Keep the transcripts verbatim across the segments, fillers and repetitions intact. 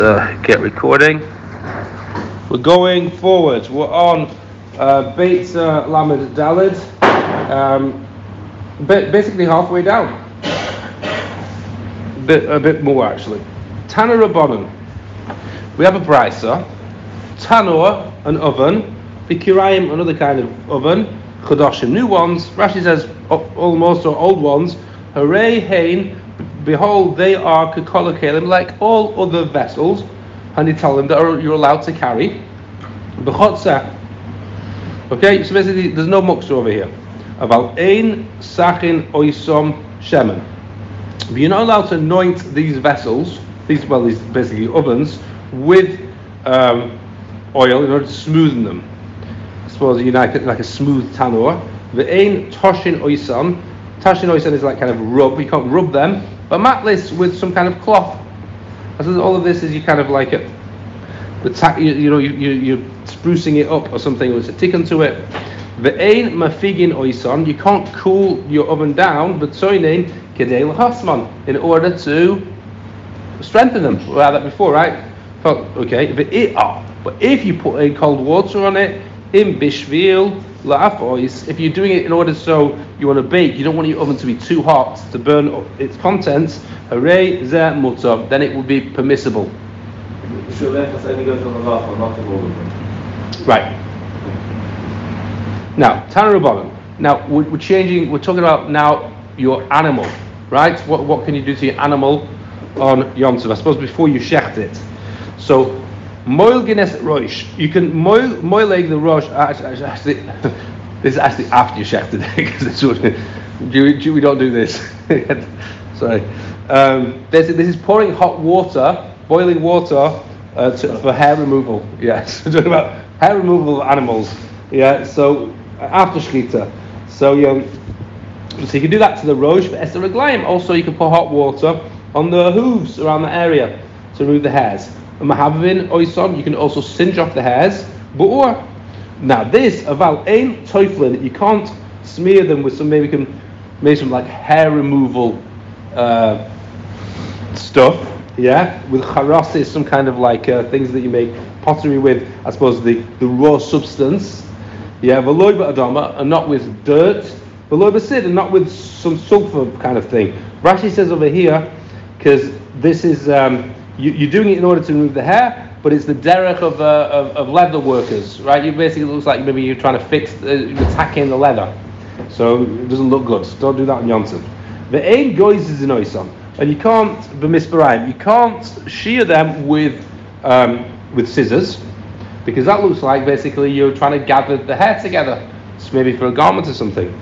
Uh, get recording. We're going forward. We're on uh, Beit uh, Lamed Daled, um, basically halfway down. A bit, a bit more actually. Tana Rabbanon. We have a brisa. Tanor, an oven. Bikirayim, another kind of oven. Chodashim, new ones. Rashi says almost or old ones. Hooray, hein. Behold, they are kekol kelim, like all other vessels, and you tell them that you're allowed to carry. B'chotzeh. Okay, so basically, there's no muktzah over here. Aval ein sachin oisom shemen. But you're not allowed to anoint these vessels, these well, these basically ovens, with um, oil in order to smoothen them. I suppose you like like a smooth tanor. Ve'ein toshin oisom. Toshin oisom is like kind of rub. You can't rub them. But matlis with some kind of cloth. I suppose all of this is you kind of like it. The ta- you, you know you, you you're sprucing it up or something with a tikkun to it. Ve'ein mafigin oison. You can't cool your oven down, but soinin kedei l'hasman, in order to strengthen them. We had that before, right? Okay. But if you put a cold water on it, in bishvil la'afois, if you're doing it in order so you want to bake, you don't want your oven to be too hot to burn its contents, hooray, zeh mutar, then it will be permissible. So that's only goes on the last one, not the all. Right. Now, Tana Rabbanon. Now we're, we're changing. We're talking about now your animal, right? What what can you do to your animal on Yom Tov? I suppose before you shecht it. So. Moil Guinness Rosh. You can moil moileg the Rosh. Actually, actually, this is actually after you shecht it because it's sort of, we don't do this. Sorry. Um, this, this is pouring hot water, boiling water uh, to, for hair removal. Yes, we're talking about hair removal of animals. Yeah. So uh, after shechita. So um, so you can do that to the Rosh. But Esther Reglaim. Also, you can pour hot water on the hooves around the area to remove the hairs. Mahavin oison, you can also singe off the hairs. But now this aval ain toiflin, you can't smear them with some maybe can maybe some like hair removal uh, stuff. Yeah, with charasis, some kind of like uh, things that you make pottery with. I suppose the, the raw substance. Yeah, veloy ba'adama, and not with dirt. Veloy ba'sid, and not with some sulfur kind of thing. Rashi says over here because this is. Um, You, you're doing it in order to remove the hair, but it's the derech of, uh, of of leather workers, right? You basically, it looks like maybe you're trying to fix, uh, you're tacking the leather, so it doesn't look good. So don't do that on Yom Tov. The ain goys is an oisom, and you can't b'misparayim. You can't shear them with um, with scissors, because that looks like basically you're trying to gather the hair together, so maybe for a garment or something.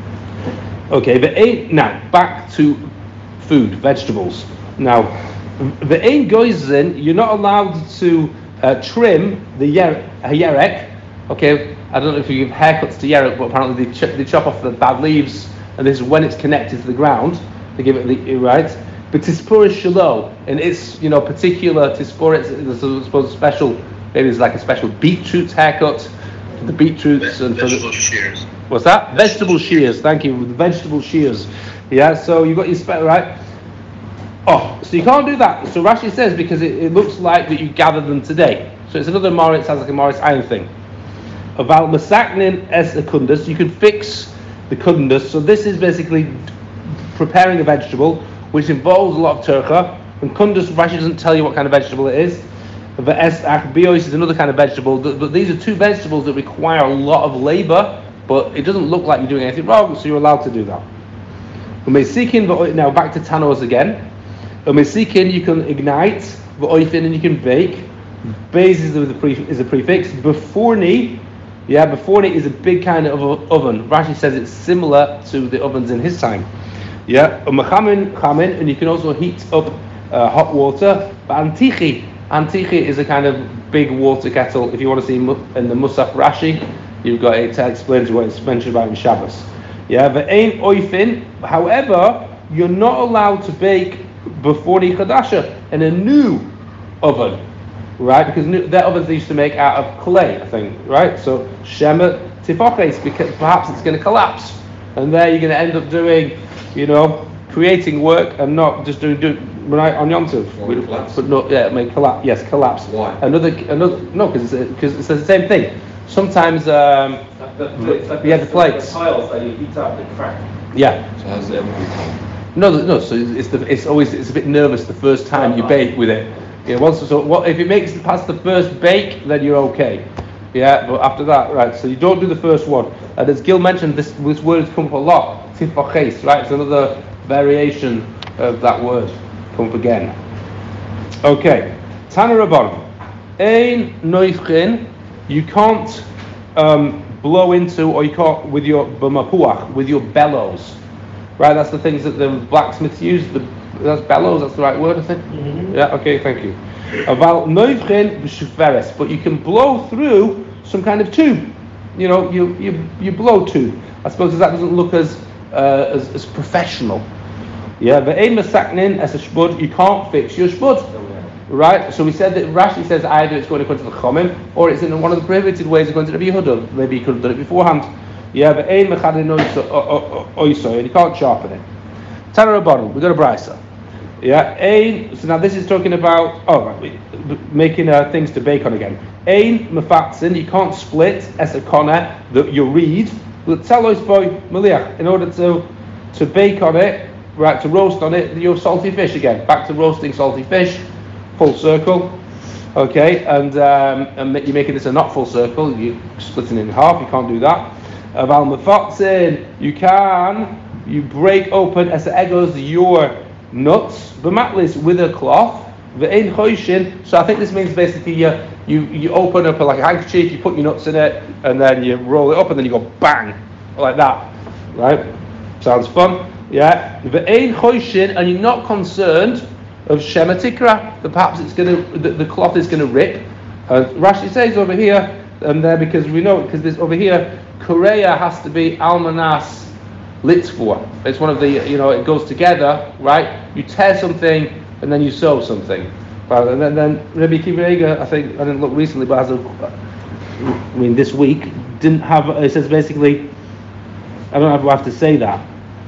Okay, the ain now back to food, vegetables now. The ain goizin, you're not allowed to uh, trim the yer- yerek. Okay, I don't know if you give haircuts to yerek, but apparently they, ch- they chop off the bad leaves, and this is when it's connected to the ground. They give it the right. But tispur is shalom, and it's you know particular tispur. It's, it's I suppose special. Maybe it's like a special beetroot haircut. The beetroots Ve- and for vegetable the, shears. what's that? Vegetable shears. Thank you. The vegetable shears. Yeah. So you got your spe- right. Oh, so you can't do that. So Rashi says because it, it looks like that you gathered them today. So it's another Moritz, sounds like a Moritz iron thing. About Masaknin es a kundus, you can fix the kundus. So this is basically preparing a vegetable, which involves a lot of turcha. And kundus, Rashi doesn't tell you what kind of vegetable it is. The es achbios is another kind of vegetable. But these are two vegetables that require a lot of labor, but it doesn't look like you're doing anything wrong, so you're allowed to do that. Now back to Tanos again. A mesikin you can ignite, the oifin and you can bake. Bez is the pre- is a prefix. Beforni, yeah, beforni is a big kind of oven. Rashi says it's similar to the ovens in his time. Yeah, a mechamin chamin, and you can also heat up uh, hot water. But antichi, antichi is a kind of big water kettle. If you want to see in the Musaf Rashi, you've got it to explain to what it's mentioned about in Shabbos. Yeah, the ain oifin. However, you're not allowed to bake before the Chadasha in a new oven, right? Because new, their ovens they used to make out of clay, I think, right? So Shema Tifoches, because perhaps it's going to collapse, and there you're going to end up doing, you know, creating work and not just doing, do, right on Yom Tov. Or We- collapse. But no, yeah, it may collapse. Yes, collapse. Why? Another, another, no, because it's, because it's the same thing. Sometimes, um, Like the, it's like Yeah, the, the plates. the tiles that you heat up, they crack. yeah. So how's it ever become? No, no. So it's the, it's always it's a bit nervous the first time you bake with it. Yeah. Once so what if it makes it past the first bake, then you're okay. Yeah. But after that, right? So you don't do the first one. And as Gil mentioned, this this word has come up a lot. Tifaches, right? It's another variation of that word. Come up again. Okay. Tana Rabban. Ein noifchin. You can't um, blow into, or you can't with your b'mapuach, with your bellows. Right, that's the things that the blacksmiths use. The, that's bellows. That's the right word, I think. Mm-hmm. Yeah. Okay. Thank you. About noivchen b'shuferes, but you can blow through some kind of tube. You know, you you you blow tube. I suppose that doesn't look as uh, as, as professional. Yeah. But ein mesaknin as a shbud, you can't fix your shbud. Right. So we said that Rashi says either it's going according to the Chomim or it's in one of the prohibited ways according to the Yehuda. Maybe he could have done it beforehand. Yeah, but ein mechadin oiso, and you can't sharpen it. Tana Rabbanon, we got a brisa. Yeah, ein. So now this is talking about oh, right, making uh, things to bake on again. Ein mefatzin, you can't split as a corner that you read. But telos boy meliach, in order to to bake on it, right, to roast on it, you have salty fish again. Back to roasting salty fish, full circle. Okay, and um, and you're making this a not full circle. You splitting it in half. You can't do that. Aval mefatzin, you can you break open as the egos your nuts, b'matlis with a cloth, v'ein choishin. So I think this means basically you you you open up like a handkerchief, you put your nuts in it, and then you roll it up, and then you go bang like that, right? Sounds fun, yeah. V'ein choishin, and you're not concerned of shema tikra, that perhaps it's gonna the, the cloth is gonna rip. And Rashi says over here and there because we know because this over here. Korea has to be almanas litzvua. It's one of the, you know, it goes together, right? You tear something and then you sew something. Right? And then, then Rabbi Akiva Eiger, I think, I didn't look recently, but as a, I mean, this week, didn't have, it says basically, I don't know if I have to say that.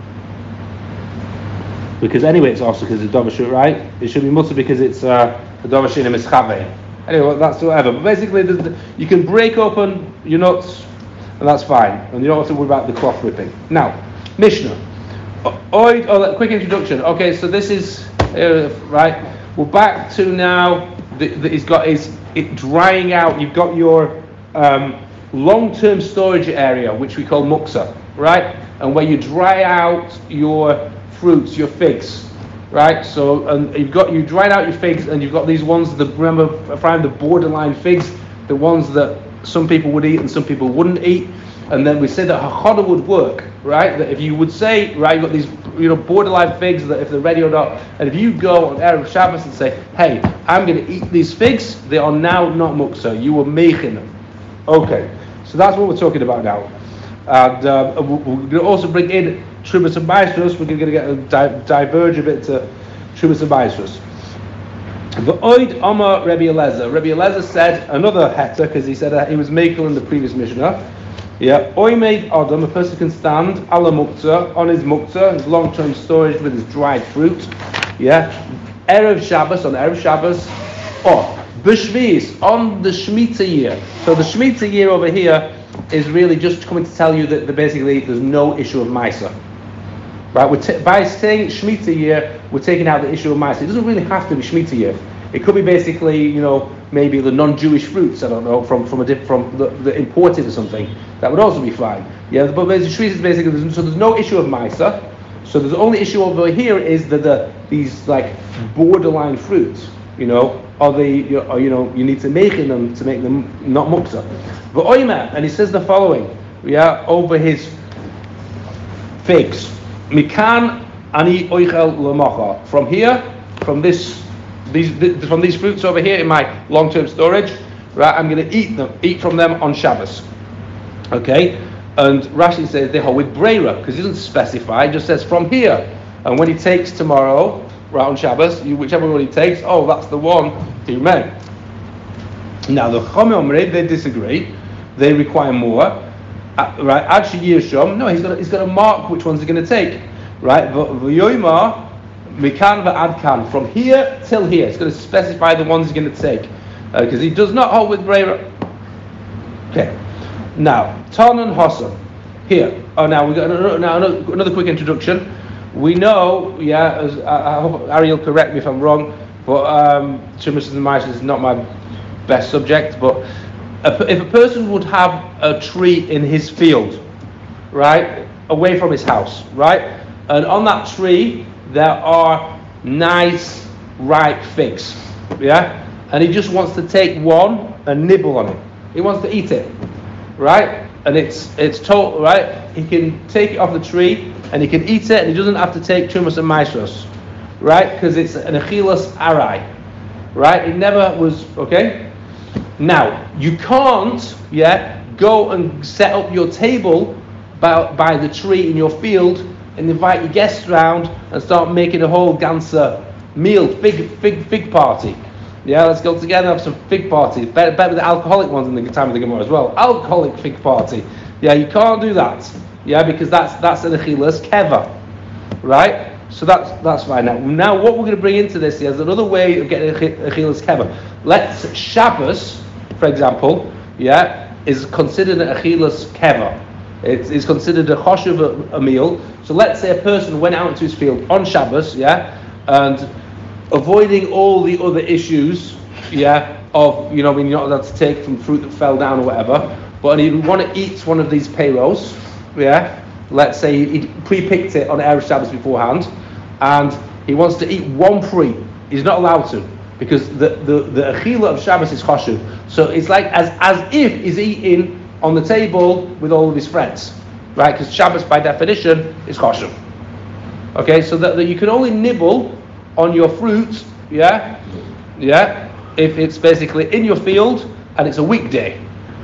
Because anyway, it's also because it's Dovashut, right? It should be mutter because it's uh, a Dovashut and a Mischave. Anyway, well, that's whatever. But basically, the, the, you can break open your nuts, and that's fine. And you don't have to worry about the cloth ripping. Now, Mishnah. Oh, oh, quick introduction. Okay, so this is, uh, right, we're back to now, the, the, he's got his, it drying out, you've got your um, long-term storage area, which we call muksa, right? And where you dry out your fruits, your figs, right? So, and you've got, you dried out your figs, and you've got these ones, the, remember, find the borderline figs, the ones that some people would eat and some people wouldn't eat. And then we said that hachoda would work, right? That if you would say, right, you've got these, you know, borderline figs, that if they're ready or not, and if you go on Erev Shabbos and say, hey, I'm going to eat these figs, they are now not muksa, you were making them. Okay, so that's what we're talking about now. And uh, we're going to also bring in Trubas and Maestros. We're going to get a di- diverge a bit to Trubas and Maestros. The Oid Amar Rebbe Eliezer. Rebbe Eliezer said another heta because he said that he was makel in the previous Mishnah. Yeah, Oy made Adam, a person can stand ala muktzah on his muktzah, his long-term storage with his dried fruit. Yeah, Erev Shabbos on Erev Shabbos, or B'Shvis on the Shemitah year. So the Shemitah year over here is really just coming to tell you that the, basically there's no issue of Maisa. Right, we're t- by saying Shemitah year, we're taking out the issue of Maisa. It doesn't really have to be Shemitah year. It could be basically, you know, maybe the non-Jewish fruits, I don't know, from from a diff- from the, the imported or something. That would also be fine. Yeah, but the Shvis is basically, so there's no issue of Maisa. So the only issue over here is that the these like borderline fruits, you know, are they, you know, you know, you need to make in them to make them not muksa. But oima, and he says the following, yeah, over his figs. Mikan ani oichel lemacha. From here, from this, these, th- from these fruits over here in my long-term storage, right? I'm going to eat them, eat from them on Shabbos. Okay, and Rashi says they hold with breira because he doesn't specify; it just says from here. And when he takes tomorrow, right on Shabbos, you, whichever one he takes, oh, that's the one he made. Now the Chomei Omrei, they disagree; they require more. Uh, right, Ad Sheyirshom, no, he's got he's got to mark which ones he's going to take. Right, V'yoyma Mikan v'adkan, from here till here. It's going to specify the ones he's going to take, because uh, he does not hold with Breira. Okay. Now, Ton and Hossam. Here. Oh, now we got another, now another, another quick introduction. We know, yeah, as, I, I hope Ariel correct me if I'm wrong, but um, Trumas and Maishas is not my best subject. But a, if a person would have a tree in his field, right, away from his house, right, and on that tree there are nice ripe figs, yeah, and he just wants to take one and nibble on it. He wants to eat it, right? And it's it's total, right? He can take it off the tree and he can eat it, and he doesn't have to take Trumas and Maishros, right? Because it's an Achilas Arai, right? It never was, okay? Now, you can't, yeah, go and set up your table by, by the tree in your field and invite your guests round and start making a whole ganzer meal, fig, fig, fig party. Yeah, let's go together and have some fig party. Better, better the alcoholic ones in the time of the Gemara as well. Alcoholic fig party. Yeah, you can't do that. Yeah, because that's that's an achilas keva, right? So that's that's fine. Now, now what we're going to bring into this is another way of getting achilas keva. Let's Shabbos, for example, yeah, is considered an achilas keva. It's, it's considered a choshev a, a meal. So let's say a person went out into his field on Shabbos, yeah, and avoiding all the other issues, yeah, of, you know, when you're not allowed to take from fruit that fell down or whatever, but he would want to eat one of these payros, yeah, let's say he pre-picked it on Erev Shabbos beforehand, and he wants to eat one pre, he's not allowed to, because the the, the achila of Shabbos is choshev, so it's like as, as if he's eating on the table with all of his friends, right, because Shabbos by definition is choshev. Okay, so that, that you can only nibble on your fruit, yeah, yeah, if it's basically in your field and it's a weekday,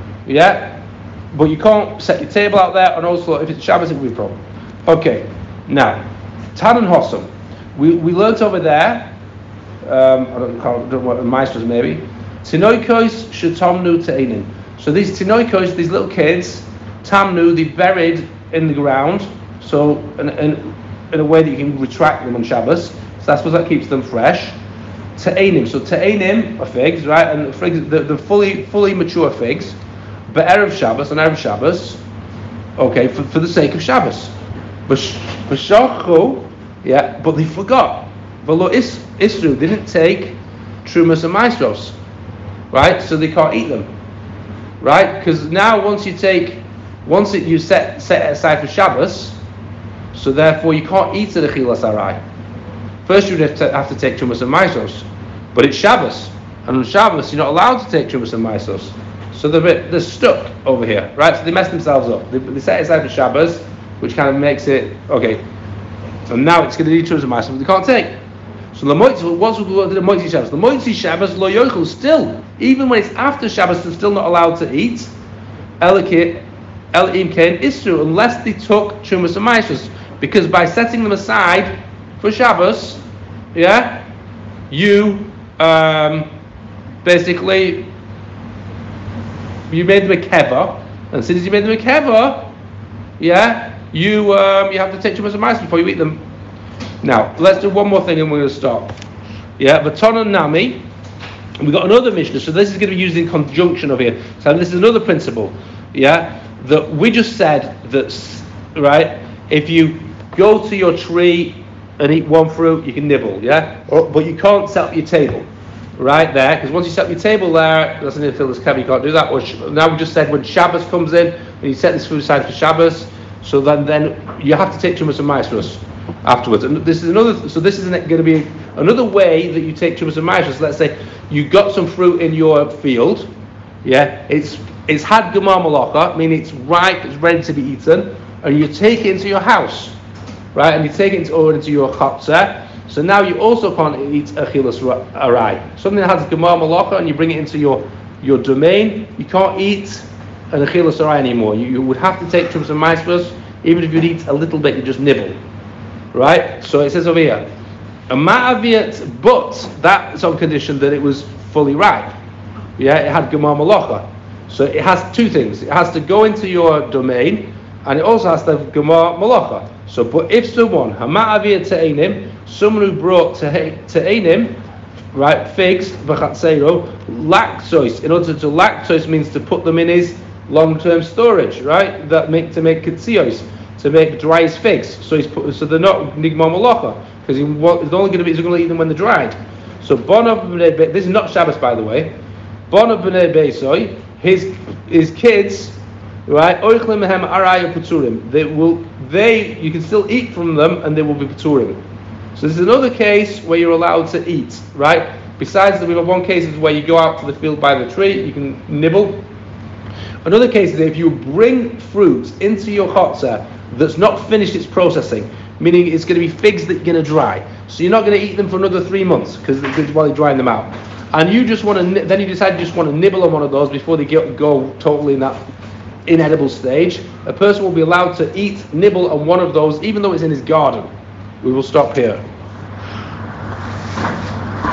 yeah, but you can't set your table out there, and also if it's Shabbos it will be a problem. Okay, now Tan and Hossam, we we learnt over there, um, I don't, can't, don't know what Maestros maybe, Tinoikos Shetomnu Te'inin. So these Tinoikos, these little kids, Tamnu, they buried in the ground, so in, in, in a way that you can retract them on Shabbos. So I suppose that keeps them fresh. Te'enim, so te'enim are figs, right? And figs, the, the fully fully mature figs, but Erev Shabbos, on Erev Shabbos, okay, for, for the sake of Shabbos. B'shachu, yeah, but they forgot. V'lo is Isru, they didn't take Trumas and Maestros, right? So they can't eat them, right? Because now once you take, once it, you set set it aside for Shabbos, so therefore you can't eat the Achilas Arai. First you would have to take Trumas and Maestros, but it's Shabbos, and on Shabbos you're not allowed to take Trumas and Maestros. So they're, bit, they're stuck over here, right? So they mess themselves up. They, they set it aside for Shabbos, which kind of makes it, okay, so now it's going to need Trumas and Maestros, but they can't take. So the Moitzi, what's the Moitzi Shabbos? The Moitzi Shabbos, lo yochel, still, even when it's after Shabbos, they're still not allowed to eat. Elikit, Elim Kain Isru, unless they took Trumas and Maestros. Because by setting them aside for Shabbos, yeah, you um, basically you made them a keva, and since you made them a keva, yeah, you um, you have to take Trumas and Maestros before you eat them. Now let's do one more thing and we're going to stop. Yeah, V'tana Nami, we got another Mishnah, so this is going to be used in conjunction over here. So this is another principle. Yeah, that we just said that, right? If you go to your tree and eat one fruit, you can nibble, yeah? Or, but you can't set up your table right there, because once you set up your table there, that's an infilus kev, you can't do that. Or sh- now we just said when Shabbos comes in, and you set this food aside for Shabbos, so then, then you have to take Trumas and Maestros afterwards. And this is another, so this is going to be another way that you take Trumas and Maestros. Let's say you got some fruit in your field, yeah? It's it's had Gemar Malacha, meaning it's ripe, it's ready to be eaten, and you take it into your house. Right, and you take it into, into your chatzah, so now you also can't eat achilas arai. Something that has gemar malacha and you bring it into your, your domain, you can't eat an achilas arai anymore. You, you would have to take Trumas and Maestros, even if you eat a little bit, you just nibble. Right? So it says over here, a ma'aviat, but that's on condition that it was fully ripe. Yeah, it had gemar malacha. So it has two things. It has to go into your domain, and it also has to have Gemar Malacha. So, but if someone, Hama'avir Te'enim, someone who brought Te'enim, right, figs, B'chatzero, lactose, in order to lactose means to put them in his long-term storage, right, that make to make Ketzios, to make dry as figs. So he's put, so they're not Nigmar Malacha, because he, it's only going to be, he's going to eat them when they're dried. So, Bonav B'nei Be, this is not Shabbos, by the way. Bonav B'nei Beisoi, his his kids, right? Oichlim mehem araya paturim. They will, they you can still eat from them, and they will be paturim. So this is another case where you're allowed to eat, right? Besides that, we have one case is where you go out to the field by the tree, you can nibble. Another case is if you bring fruit into your chotzer that's not finished its processing, meaning it's going to be figs that you're going to dry. So you're not going to eat them for another three months because while you're drying them out. And you just want to, then you decide you just want to nibble on one of those before they get, go totally in that inedible stage. A person will be allowed to eat, nibble on one of those, even though it's in his garden. We will stop here.